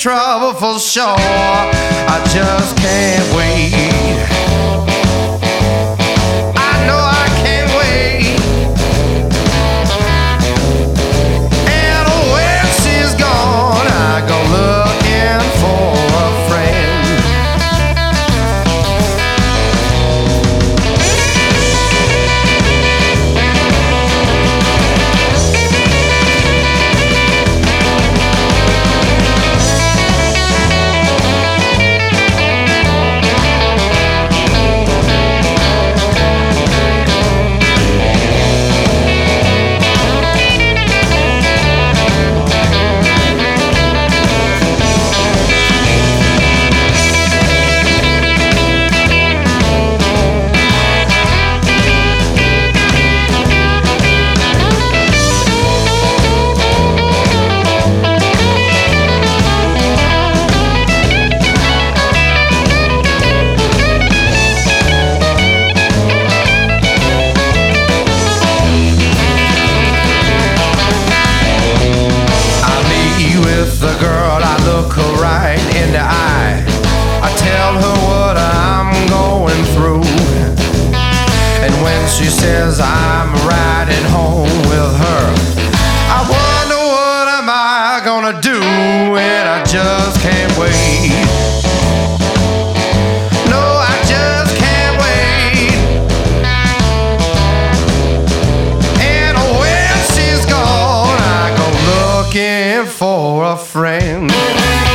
trouble for sure. I just can't wait. I know I can't wait. And when she's gone, I go looking for a friend. The girl, I look her right in the eye. I tell her what I'm going through. And when she says I'm riding home with her, I wonder what am I gonna do, and I just can't wait. No, I just can't wait. And when she's gone, I go looking for a friend.